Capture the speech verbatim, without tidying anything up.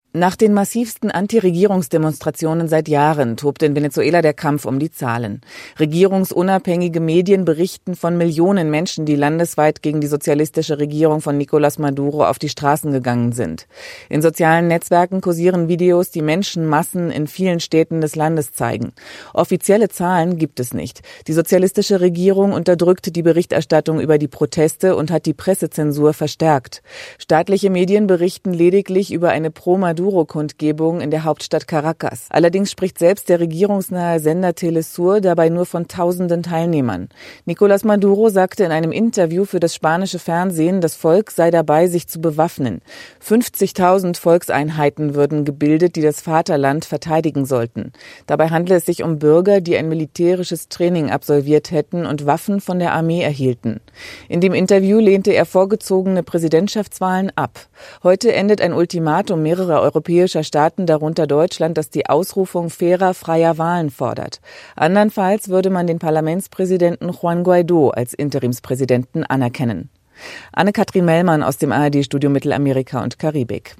Nach den massivsten Anti-Regierungsdemonstrationen seit Jahren tobt in Venezuela der Kampf um die Zahlen. Regierungsunabhängige Medien berichten von Millionen Menschen, die landesweit gegen die sozialistische Regierung von Nicolás Maduro auf die Straßen gegangen sind. In sozialen Netzwerken kursieren Videos, die Menschenmassen in vielen Städten des Landes zeigen. Offizielle Zahlen gibt es nicht. Die sozialistische Regierung unterdrückt die Berichterstattung über die Proteste und hat die Pressezensur verstärkt. Staatliche Medien berichten lediglich über eine pro-Maduro Maduro-Kundgebung in der Hauptstadt Caracas. Allerdings spricht selbst der regierungsnahe Sender Telesur dabei nur von tausenden Teilnehmern. Nicolás Maduro sagte in einem Interview für das spanische Fernsehen, das Volk sei dabei, sich zu bewaffnen. fünfzigtausend Volkseinheiten würden gebildet, die das Vaterland verteidigen sollten. Dabei handle es sich um Bürger, die ein militärisches Training absolviert hätten und Waffen von der Armee erhielten. In dem Interview lehnte er vorgezogene Präsidentschaftswahlen ab. Heute endet ein Ultimatum mehrerer europäischer Staaten, darunter Deutschland, das die Ausrufung fairer, freier Wahlen fordert. Andernfalls würde man den Parlamentspräsidenten Juan Guaidó als Interimspräsidenten anerkennen. Anne-Kathrin Mellmann aus dem A R D-Studio Mittelamerika und Karibik.